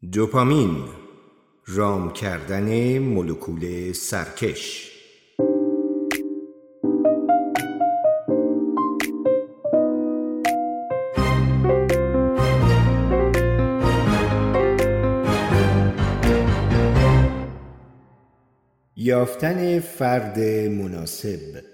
دوپامین، رام کردن مولکول سرکش. یافتن فرد مناسب.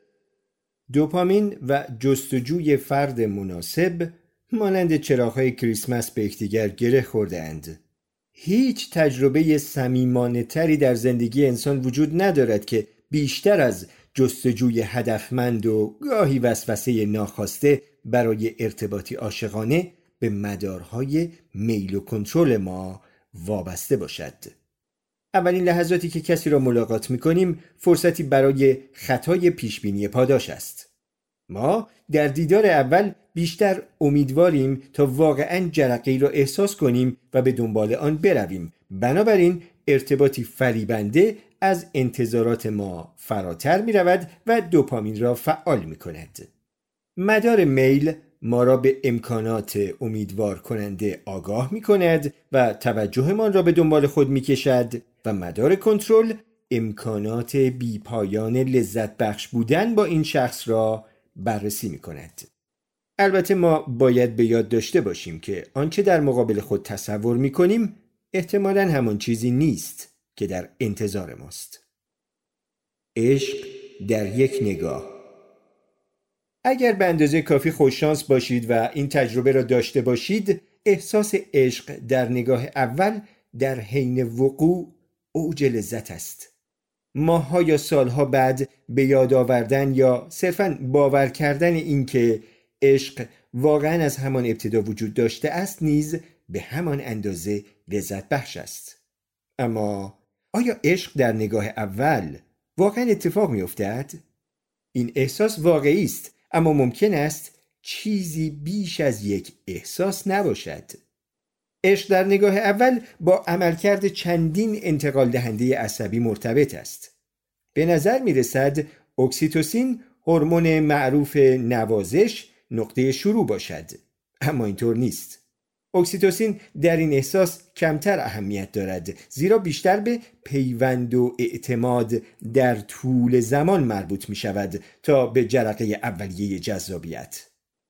دوپامین و جستجوی فرد مناسب مانند چراغ‌های کریسمس به یکدیگر گره خورده‌اند. هیچ تجربه صمیمانه‌تری در زندگی انسان وجود ندارد که بیشتر از جستجوی هدفمند و گاهی وسوسه ناخواسته برای ارتباطی عاشقانه به مدارهای میل و کنترل ما وابسته باشد. اولین لحظاتی که کسی را ملاقات می‌کنیم فرصتی برای خطای پیشبینی پاداش است. ما در دیدار اول بیشتر امیدواریم تا واقعاً جرقه‌ای را احساس کنیم و به دنبال آن برویم. بنابراین ارتباطی فریبنده از انتظارات ما فراتر می رود و دوپامین را فعال می کند. مدار میل ما را به امکانات امیدوار کننده آگاه می کند و توجهمان را به دنبال خود می کشد و مدار کنترل امکانات بیپایان لذت بخش بودن با این شخص را بررسی می کند. البته ما باید به یاد داشته باشیم که آنچه در مقابل خود تصور می کنیم احتمالاً همان چیزی نیست که در انتظار ماست. عشق در یک نگاه. اگر به اندازه کافی خوششانس باشید و این تجربه را داشته باشید، احساس عشق در نگاه اول در حین وقوع اوج لذت است. ماه‌ها یا سالها بعد به یاد آوردن یا صرفاً باور کردن این که عشق واقعاً از همان ابتدا وجود داشته است نیز به همان اندازه لذت بخش است. اما آیا عشق در نگاه اول واقعاً اتفاق می افتد؟ این احساس واقعی است، اما ممکن است چیزی بیش از یک احساس نباشد. عشق در نگاه اول با عملکرد چندین انتقال دهنده عصبی مرتبط است. به نظر می رسد اکسیتوسین، هورمون معروف نوازش، نقطه شروع باشد، اما اینطور نیست. اکسیتوسین در این احساس کمتر اهمیت دارد، زیرا بیشتر به پیوند و اعتماد در طول زمان مربوط می شود تا به جرقه اولیه جذابیت.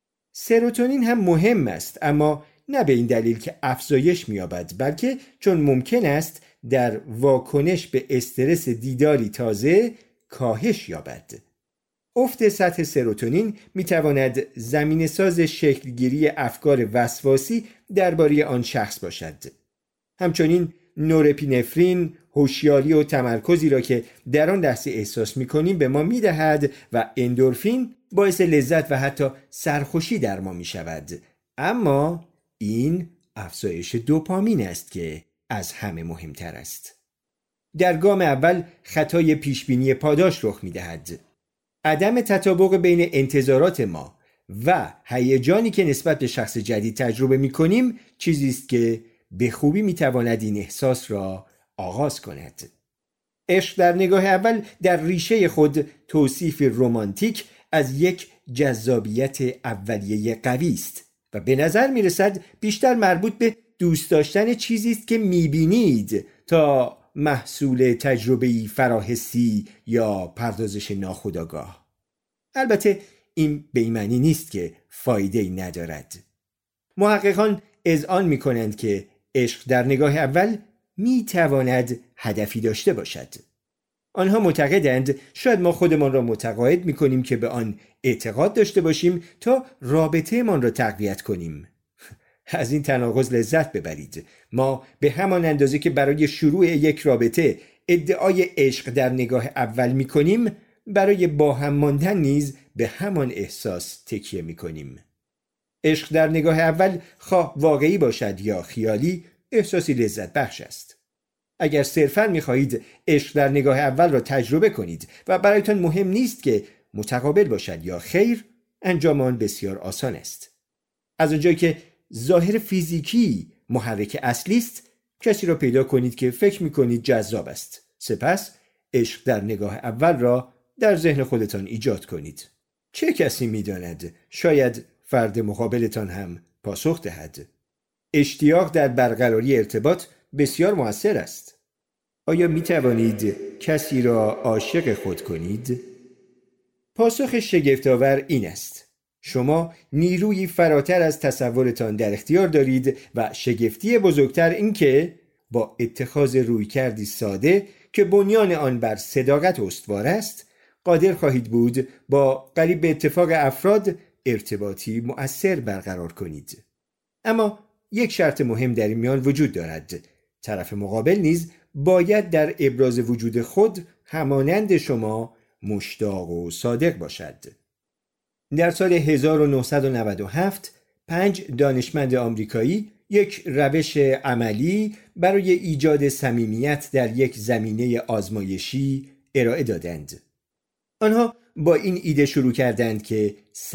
سروتونین هم مهم است، اما نه به این دلیل که افزایش می‌یابد، بلکه چون ممکن است در واکنش به استرس دیداری تازه کاهش یابد. افت سطح سروتونین می‌تواند زمینه‌ساز شکلگیری افکار وسواسی درباره آن شخص باشد. همچنین نورپینفرین، هوشیاری و تمرکزی را که در آن لحظه احساس می‌کنیم به ما می‌دهد و اندورفین باعث لذت و حتی سرخوشی در ما می‌شود. اما این افزایش دوپامین است که از همه مهمتر است. در گام اول خطای پیشبینی پاداش رخ می‌دهد. عدم تطابق بین انتظارات ما و هیجانی که نسبت به شخص جدید تجربه می‌کنیم چیزی است که به خوبی می‌تواند این احساس را آغاز کند. عشق در نگاه اول در ریشه خود توصیف رمانتیک از یک جذابیت اولیه قوی است و به نظر می‌رسد بیشتر مربوط به دوست داشتن چیزی است که می‌بینید تا محصول تجربه‌ای فراحسی یا پردازش ناخودآگاه. البته این به این معنی نیست که فایده‌ای ندارد. محققان اذعان می‌کنند که عشق در نگاه اول می‌تواند هدفی داشته باشد. آنها معتقدند شاید ما خودمان را متقاعد می‌کنیم که به آن اعتقاد داشته باشیم تا رابطه‌مان را تقویت کنیم. از این تناقض لذت ببرید. ما به همان اندازه که برای شروع یک رابطه ادعای عشق در نگاه اول می‌کنیم، برای با هم ماندن نیز به همان احساس تکیه می‌کنیم. عشق در نگاه اول خواه واقعی باشد یا خیالی، احساسی لذت بخش است. اگر صرفاً می‌خواهید عشق در نگاه اول را تجربه کنید و برایتان مهم نیست که متقابل باشد یا خیر، انجام آن بسیار آسان است. از اونجایی که ظاهر فیزیکی محرک اصلی است، کسی را پیدا کنید که فکر می‌کنید جذاب است. سپس عشق در نگاه اول را در ذهن خودتان ایجاد کنید. چه کسی می‌داند؟ شاید فرد مقابلتان هم پاسخ دهد. اشتیاق در برقراری ارتباط بسیار مؤثر است. آیا می توانید کسی را عاشق خود کنید؟ پاسخ شگفت‌آور این است: شما نیروی فراتر از تصورتان در اختیار دارید و شگفتی بزرگتر این که با اتخاذ رویکردی ساده که بنیان آن بر صداقت استوار است، قادر خواهید بود با قریب به اتفاق افراد ارتباطی مؤثر برقرار کنید. اما یک شرط مهم در این میان وجود دارد: طرف مقابل نیز باید در ابراز وجود خود همانند شما مشتاق و صادق باشد. در سال 1997 5 دانشمند آمریکایی یک روش عملی برای ایجاد صمیمیت در یک زمینه آزمایشی ارائه دادند. آنها با این ایده شروع کردند که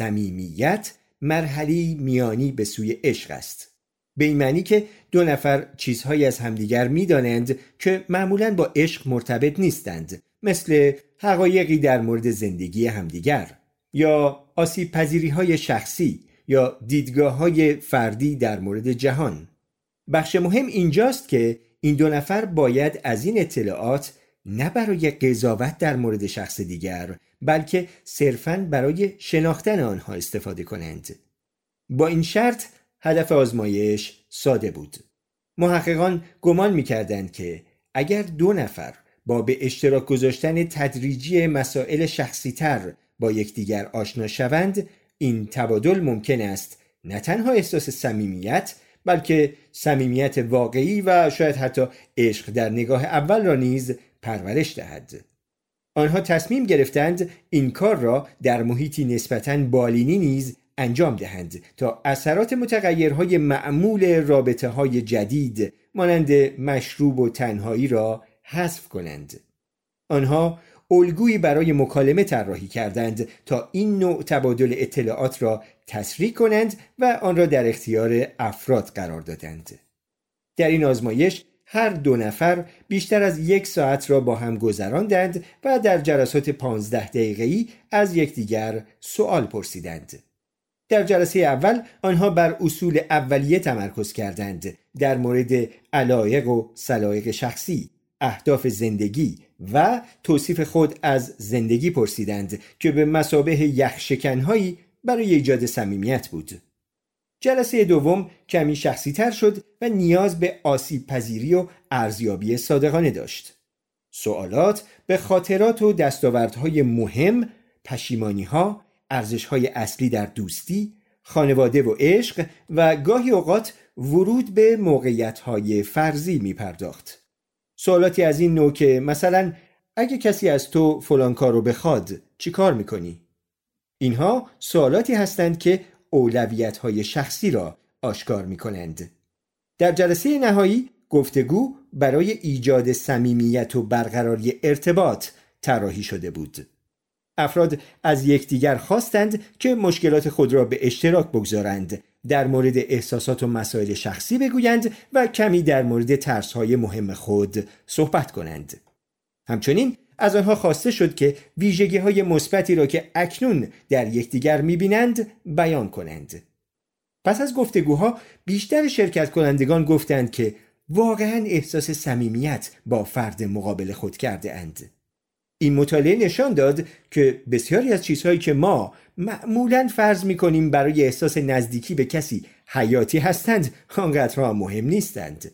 صمیمیت مرحله‌ای میانی به سوی عشق است. به این معنی که دو نفر چیزهایی از همدیگر می‌دانند که معمولاً با عشق مرتبط نیستند، مثل حقایقی در مورد زندگی همدیگر یا آسیب پذیری‌های شخصی یا دیدگاه‌های فردی در مورد جهان. بخش مهم اینجاست که این دو نفر باید از این اطلاعات نه برای قضاوت در مورد شخص دیگر، بلکه صرفاً برای شناختن آنها استفاده کنند. با این شرط هدف آزمایش ساده بود. محققان گمان می‌کردند که اگر دو نفر با به اشتراک گذاشتن تدریجی مسائل شخصی‌تر با یکدیگر آشنا شوند، این تبادل ممکن است نه تنها احساس صمیمیت، بلکه صمیمیت واقعی و شاید حتی عشق در نگاه اول را نیز پرورش دهد. آنها تصمیم گرفتند این کار را در محیطی نسبتاً بالینی نیز انجام دهند تا اثرات متغیرهای معمول رابطه‌های جدید مانند مشروب و تنهایی را حذف کنند. آنها الگویی برای مکالمه طراحی کردند تا این نوع تبادل اطلاعات را تسریع کنند و آن را در اختیار افراد قرار دادند. در این آزمایش هر دو نفر بیشتر از 1 ساعت را با هم گذراندند و در جلسات 15 دقیقه‌ای از یکدیگر سوال پرسیدند. در جلسه اول آنها بر اصول اولیه تمرکز کردند، در مورد علایق و سلایق شخصی، اهداف زندگی و توصیف خود از زندگی پرسیدند که به مثابه یخشکن‌هایی برای ایجاد صمیمیت بود. جلسه دوم کمی شخصی تر شد و نیاز به آسیب پذیری و ارزیابی صادقانه داشت. سوالات به خاطرات و دستاوردهای مهم، پشیمانی‌ها، ارزش‌های اصلی در دوستی، خانواده و عشق و گاهی اوقات ورود به موقعیت‌های فرضی می‌پرداخت. سوالاتی از این نوع که مثلا اگه کسی از تو فلان کارو بخواد چی کار می‌کنی؟ اینها سوالاتی هستند که اولویت‌های شخصی را آشکار می‌کنند. در جلسه نهایی گفتگو برای ایجاد صمیمیت و برقراری ارتباط طراحی شده بود. افراد از یکدیگر خواستند که مشکلات خود را به اشتراک بگذارند، در مورد احساسات و مسائل شخصی بگویند و کمی در مورد ترس‌های مهم خود صحبت کنند. همچنین از آنها خواسته شد که ویژگی‌های مثبتی را که اکنون در یکدیگر می‌بینند بیان کنند. پس از گفتگوها بیشتر شرکت کنندگان گفتند که واقعاً احساس صمیمیت با فرد مقابل خود کرده اند. این مطالعه نشان داد که بسیاری از چیزهایی که ما معمولاً فرض می‌کنیم برای احساس نزدیکی به کسی حیاتی هستند، آنقدر مهم نیستند.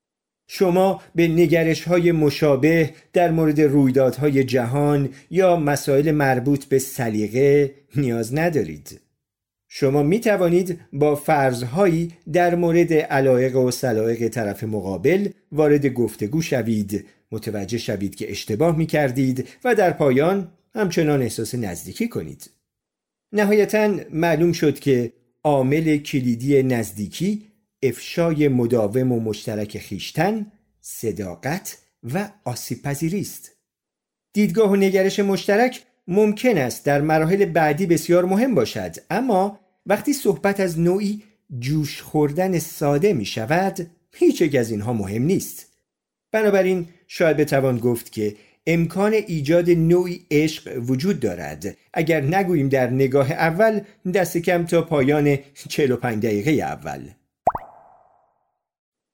شما به نگرش‌های مشابه در مورد رویدادهای جهان یا مسائل مربوط به سلیقه نیاز ندارید. شما می توانید با فرض‌هایی در مورد علایق و سلایق طرف مقابل وارد گفتگو شوید، متوجه شوید که اشتباه می کردید و در پایان همچنان احساس نزدیکی کنید. نهایتاً معلوم شد که عامل کلیدی نزدیکی افشای مداوم و مشترک خویشتن، صداقت و آسیب پذیری است. دیدگاه و نگرش مشترک ممکن است در مراحل بعدی بسیار مهم باشد، اما وقتی صحبت از نوعی جوش خوردن ساده می شود، هیچ یک از اینها مهم نیست. بنابراین شاید بتوان گفت که امکان ایجاد نوعی عشق وجود دارد، اگر نگوییم در نگاه اول، دست کم تا پایان 45 دقیقه اول.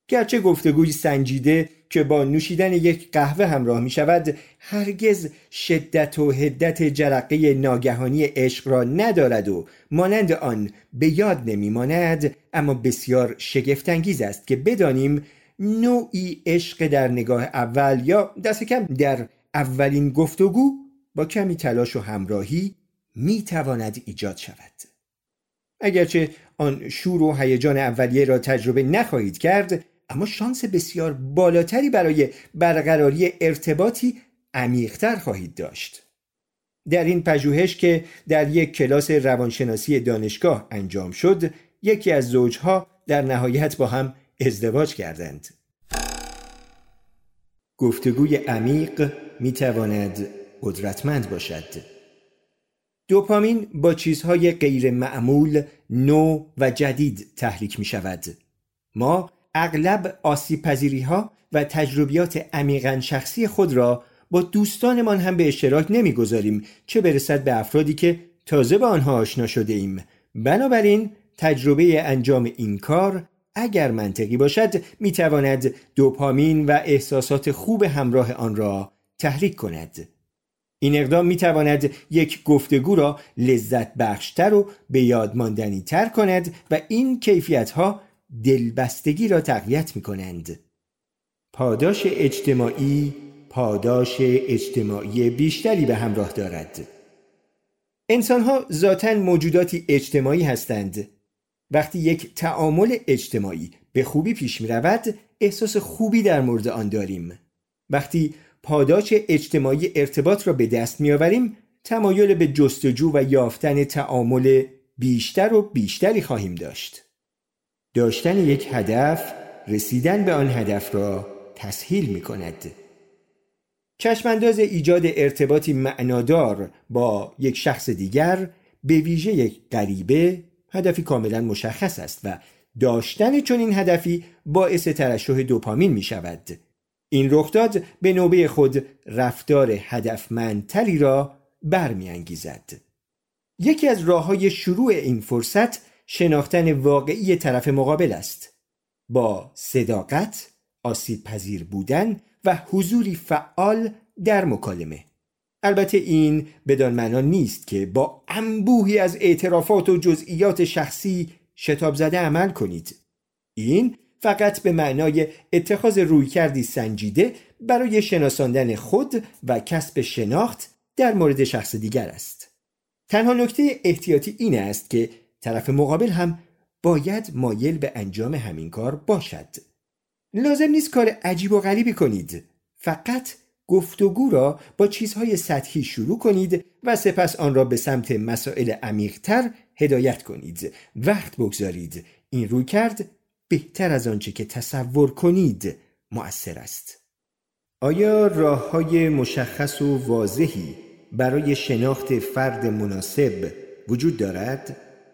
گرچه گفتگوی سنجیده که با نوشیدن یک قهوه همراه می شود هرگز شدت و حدت جرقه ناگهانی عشق را ندارد و مانند آن به یاد نمی ماند، اما بسیار شگفت‌انگیز است که بدانیم نوعی عشق در نگاه اول یا دست کم در اولین گفتگو با کمی تلاش و همراهی می تواند ایجاد شود. اگرچه آن شور و هیجان اولیه را تجربه نخواهید کرد، اما شانس بسیار بالاتری برای برقراری ارتباطی عمیق‌تر خواهید داشت. در این پژوهش که در یک کلاس روانشناسی دانشگاه انجام شد، یکی از زوجها در نهایت با هم ازدواج کردند. گفتگوی عمیق می‌تواند قدرتمند باشد. دوپامین با چیزهای غیر معمول، نو و جدید تحریک می شود. ما اغلب آسیب‌پذیری‌ها و تجربیات عمیقاً شخصی خود را با دوستانمان هم به اشتراک نمی‌گذاریم، چه برسد به افرادی که تازه با آنها آشنا شده ایم. بنابراین تجربه انجام این کار اگر منطقی باشد می‌تواند دوپامین و احساسات خوب همراه آن را تحریک کند. این اقدام می‌تواند یک گفتگو را لذت بخشتر و به یاد ماندنی تر کند و این کیفیت‌ها دلبستگی را تقویت می‌کنند. پاداش اجتماعی بیشتری به همراه دارد. انسان‌ها ذاتاً موجوداتی اجتماعی هستند. وقتی یک تعامل اجتماعی به خوبی پیش می‌رود، احساس خوبی در مورد آن داریم. وقتی پاداش اجتماعی ارتباط را به دست می‌آوریم، تمایل به جستجو و یافتن تعامل بیشتر و بیشتری خواهیم داشت. داشتن یک هدف، رسیدن به آن هدف را تسهیل می‌کند. چشمانداز ایجاد ارتباطی معنادار با یک شخص دیگر، به ویژه یک غریبه، هدفی کاملا مشخص است و داشتن چنین هدفی باعث ترشح دوپامین می شود. این رخداد به نوبه خود رفتار هدفمندتری را برمی‌انگیزد. یکی از راه‌های شروع این فرصت شناختن واقعی طرف مقابل است. با صداقت، آسیب‌پذیر بودن و حضوری فعال در مکالمه. البته این بدان معنا نیست که با انبوهی از اعترافات و جزئیات شخصی شتاب زده عمل کنید. این فقط به معنای اتخاذ رویکردی سنجیده برای شناساندن خود و کسب شناخت در مورد شخص دیگر است. تنها نکته احتیاطی این است که طرف مقابل هم باید مایل به انجام همین کار باشد. لازم نیست کار عجیب و غریبی کنید. فقط گفتگو را با چیزهای سطحی شروع کنید و سپس آن را به سمت مسائل عمیق‌تر هدایت کنید. وقت بگذارید. این رویکرد بهتر از آنچه که تصور کنید مؤثر است. آیا راه‌های مشخص و واضحی برای شناخت فرد مناسب وجود دارد؟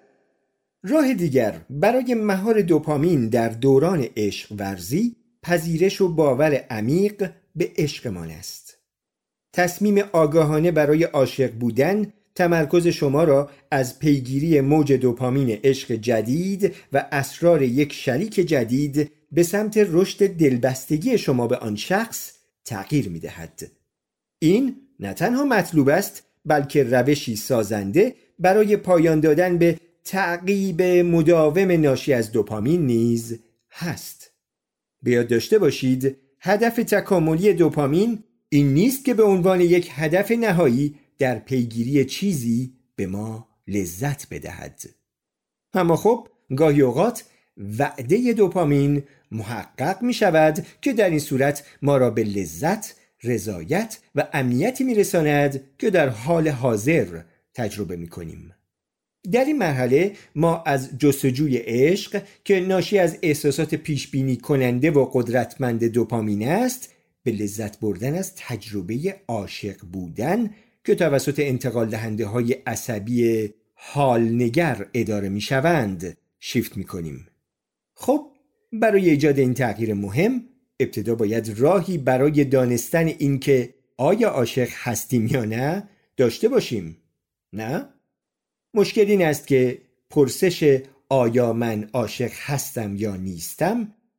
راه دیگر برای مهار دوپامین در دوران عشق ورزی پذیرش و باور عمیق به عشقمان است. تصمیم آگاهانه برای عاشق بودن تمرکز شما را از پیگیری موج دوپامین عشق جدید و اسرار یک شریک جدید به سمت رشد دلبستگی شما به آن شخص تغییر می دهد. این نه تنها مطلوب است بلکه روشی سازنده برای پایان دادن به تعقیب مداوم ناشی از دوپامین نیز هست. به یاد داشته باشید هدف تکاملی دوپامین این نیست که به عنوان یک هدف نهایی در پیگیری چیزی به ما لذت بدهد. اما خب گاهی اوقات وعده دوپامین محقق می شود که در این صورت ما را به لذت، رضایت و امنیتی می رساند که در حال حاضر تجربه می کنیم. در این مرحله ما از جستجوی عشق که ناشی از احساسات پیشبینی کننده و قدرتمند دوپامین است به لذت بردن از تجربه عاشق بودن که توسط انتقال دهنده های عصبی حالنگر اداره می شوند شیفت می کنیم. خب برای ایجاد این تغییر مهم ابتدا باید راهی برای دانستن این که آیا عاشق هستیم یا نه داشته باشیم. نه؟ مشکل این است که پرسش آیا من عاشق هستم یا نیستم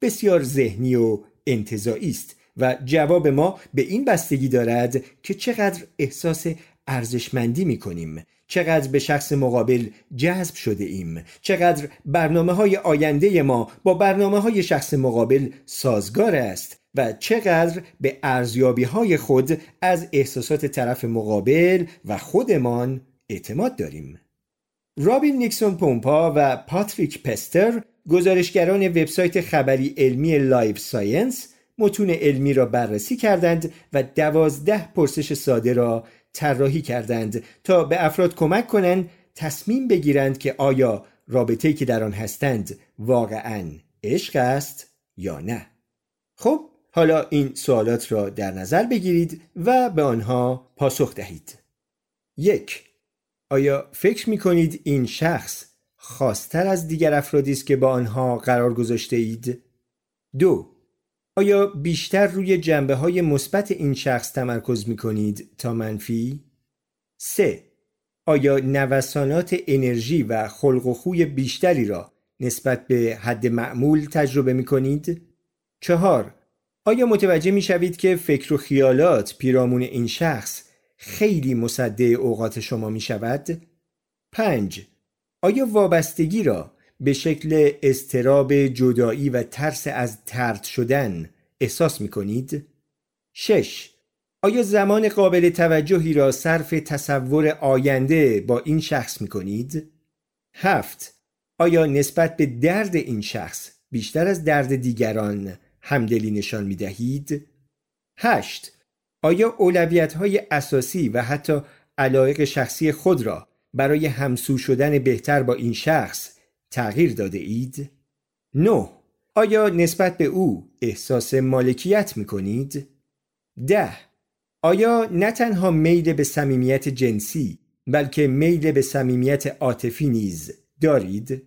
بسیار ذهنی و انتزاعی است و جواب ما به این بستگی دارد که چقدر احساس ارزشمندی می‌کنیم، چقدر به شخص مقابل جذب شده ایم، چقدر برنامه‌های آینده ما با برنامه‌های شخص مقابل سازگار است و چقدر به ارزیابی‌های خود از احساسات طرف مقابل و خودمان اعتماد داریم. رابین نیکسون پومپا و پاتریک پستر، گزارشگران وبسایت خبری علمی لایف ساینس، متون علمی را بررسی کردند و 12 پرسش ساده را طراحی کردند تا به افراد کمک کنند تصمیم بگیرند که آیا رابطه‌ای که در آن هستند واقعاً عشق است یا نه. خب حالا این سوالات را در نظر بگیرید و به آنها پاسخ دهید. 1. آیا فکر می‌کنید این شخص خاص‌تر از دیگر افرادی است که با آنها قرار گذاشته اید؟ 2. آیا بیشتر روی جنبه‌های مثبت این شخص تمرکز می‌کنید تا منفی؟ 3. آیا نوسانات انرژی و خلق و خوی بیشتری را نسبت به حد معمول تجربه می‌کنید؟ 4. آیا متوجه می‌شوید که فکر و خیالات پیرامون این شخص خیلی مصدع اوقات شما می‌شود؟ 5. آیا وابستگی را به شکل اضطراب جدایی و ترس از طرد شدن احساس می‌کنید؟ 6. آیا زمان قابل توجهی را صرف تصور آینده با این شخص می‌کنید؟ 7. آیا نسبت به درد این شخص بیشتر از درد دیگران همدلی نشان می‌دهید؟ 8. آیا اولویت‌های اساسی و حتی علایق شخصی خود را برای همسو شدن بهتر با این شخص تغییر داده اید؟ 9. آیا نسبت به او احساس مالکیت می‌کنید؟ 10. آیا نه تنها میل به صمیمیت جنسی بلکه میل به صمیمیت عاطفی نیز دارید؟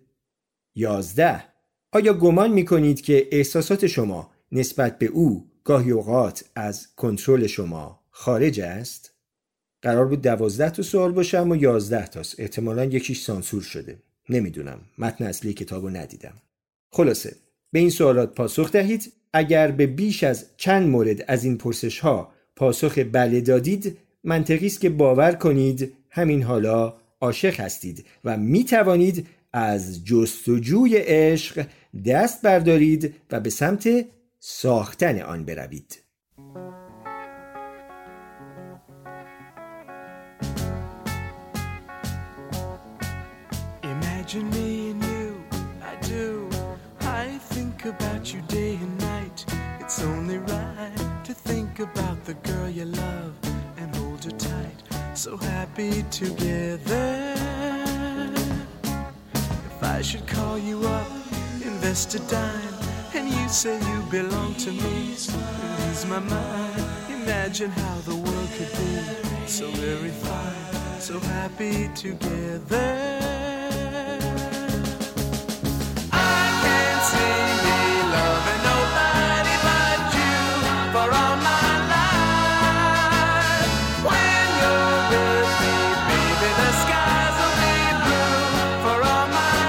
11. آیا گمان می‌کنید که احساسات شما نسبت به او گاهی اوقات از کنترل شما خارج است؟ قرار بود 12 تا سوال باشه اما 11 تاست. احتمالاً یکیش سانسور شده. نمیدونم. متن اصلی کتابو ندیدم. خلاصه به این سوالات پاسخ دهید. اگر به بیش از چند مورد از این پرسش ها پاسخ بله دادید، منطقی است که باور کنید همین حالا عاشق هستید و می توانید از جستجوی عشق دست بردارید و به سمت ساختن آن بروید. Imagine me and you, I do. I think about you day and night. It's only right to think about the girl you love and hold her tight. So happy together. If I should call you up, invest a dime, and you say you belong to me, ease my mind. Imagine how the world could be so very fine, so happy together. I can't see me loving nobody but you for all my life. When you're with me, baby, the skies will be blue for all my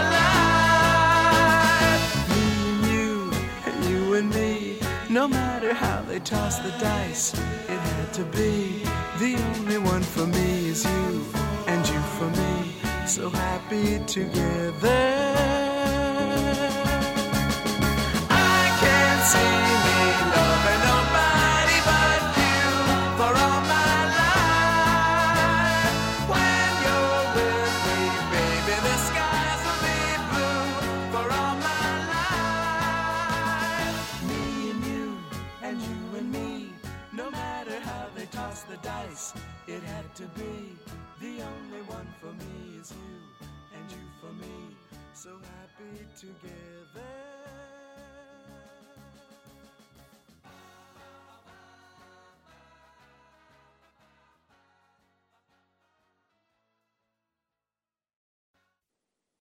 life. Me and you and me, no matter how they toss the dice, it had to be. The only one for me is you, and you for me, so happy together. I can't see me loving nobody but you for all my life. When you're with me, baby, the skies will be blue for all my life. Me and me, no matter how they toss the dice, it had to be. The only one for me is you, and you for me, so happy together.